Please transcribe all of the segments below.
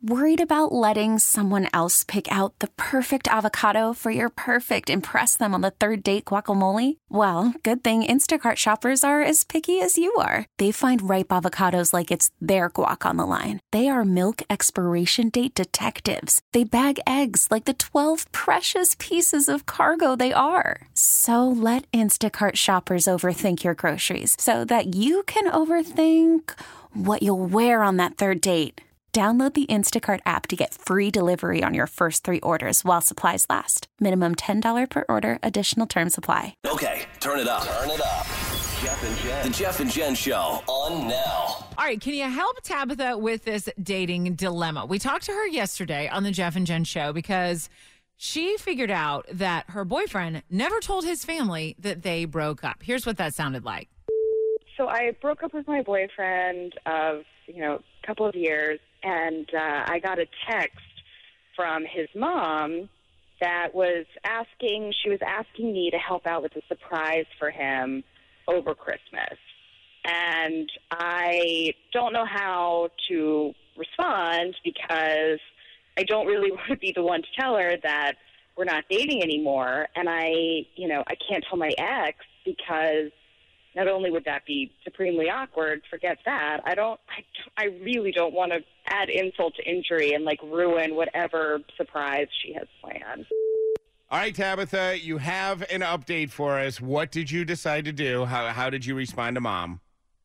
Worried about letting someone else pick out the perfect avocado for your perfect impress them on the third date guacamole? Well, good thing Instacart shoppers are as picky as you are. They find ripe avocados like it's their guac on the line. They are milk expiration date detectives. They bag eggs like the 12 precious pieces of cargo they are. So let Instacart shoppers overthink your groceries so that you can overthink what you'll wear on that third date. Download the Instacart app to get free delivery on your first 3 orders while supplies last. Minimum $10 per order. Additional terms apply. Okay, turn it up. Turn it up. Jeff and Jen. The Jeff and Jen Show on now. All right, can you help Tabitha with this dating dilemma? We talked to her yesterday on the Jeff and Jen Show because she figured out that her boyfriend never told his family that they broke up. Here's what that sounded like. So I broke up with my boyfriend of, a couple of years, and I got a text from his mom that was asking me to help out with a surprise for him over Christmas. And I don't know how to respond because I don't really want to be the one to tell her that we're not dating anymore. And I can't tell my ex because not only would that be supremely awkward, forget that. I really don't want to add insult to injury and ruin whatever surprise she has planned. All right, Tabitha, you have an update for us. What did you decide to do? How did you respond to mom?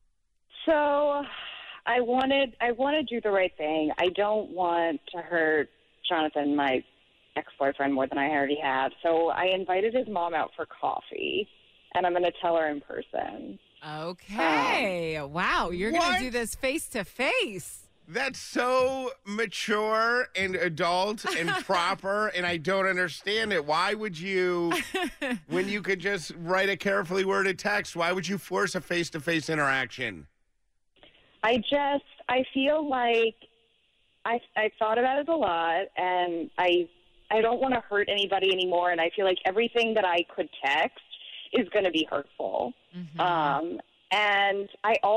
So I want to do the right thing. I don't want to hurt Jonathan, my ex-boyfriend, more than I already have. So I invited his mom out for coffee. And I'm going to tell her in person. Okay. Wow. You're going to do this face to face. That's so mature and adult and proper, and I don't understand it. Why would you, when you could just write a carefully worded text, why would you force a face-to-face interaction? I feel like I thought about it a lot, and I don't want to hurt anybody anymore, and I feel like everything that I could text is going to be hurtful. Mm-hmm. And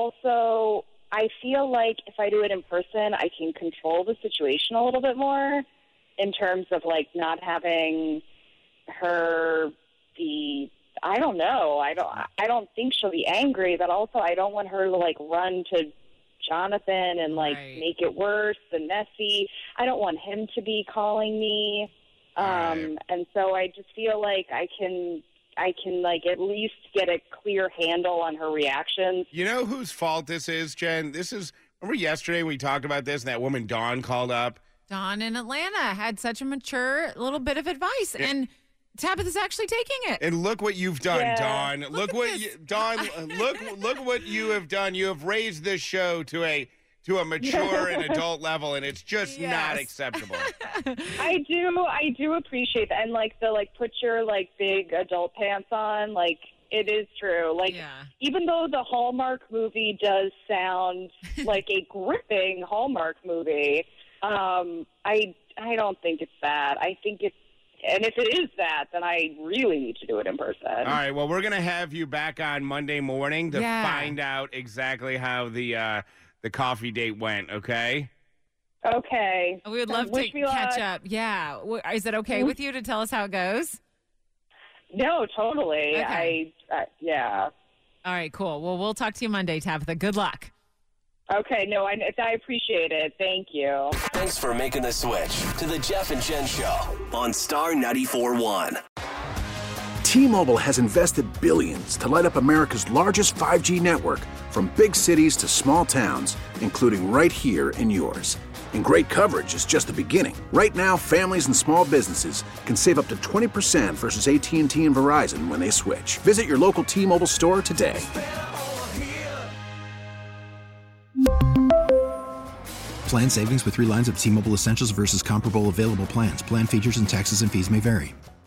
I feel like if I do it in person, I can control the situation a little bit more in terms of not having her be, I don't know. I don't think she'll be angry, but also I don't want her to run to Jonathan and make it worse and messy. I don't want him to be calling me. And so I just feel like I can at least get a clear handle on her reactions. You know whose fault this is, Jen? Remember yesterday we talked about this and that woman Dawn called up? Dawn in Atlanta had such a mature little bit of advice, and Tabitha's actually taking it. And look what you've done, Dawn. Look what you have done. You have raised this show to a mature and adult level, and it's just not acceptable. I do appreciate that, and put your big adult pants on. It is true. Even though the Hallmark movie does sound like a gripping Hallmark movie, I don't think it's that. I think it's. And if it is that, then I really need to do it in person. All right. Well, we're going to have you back on Monday morning to find out exactly how the coffee date went, okay? Okay. We would love to catch up. Yeah. Is it okay with you to tell us how it goes? No, totally. Okay. Yeah. All right, cool. Well, we'll talk to you Monday, Tabitha. Good luck. Okay. No, I appreciate it. Thank you. Thanks for making the switch to the Jeff and Jen Show on Star 94.1. T-Mobile has invested billions to light up America's largest 5G network, from big cities to small towns, including right here in yours. And great coverage is just the beginning. Right now, families and small businesses can save up to 20% versus AT&T and Verizon when they switch. Visit your local T-Mobile store today. Plan savings with 3 lines of T-Mobile Essentials versus comparable available plans. Plan features and taxes and fees may vary.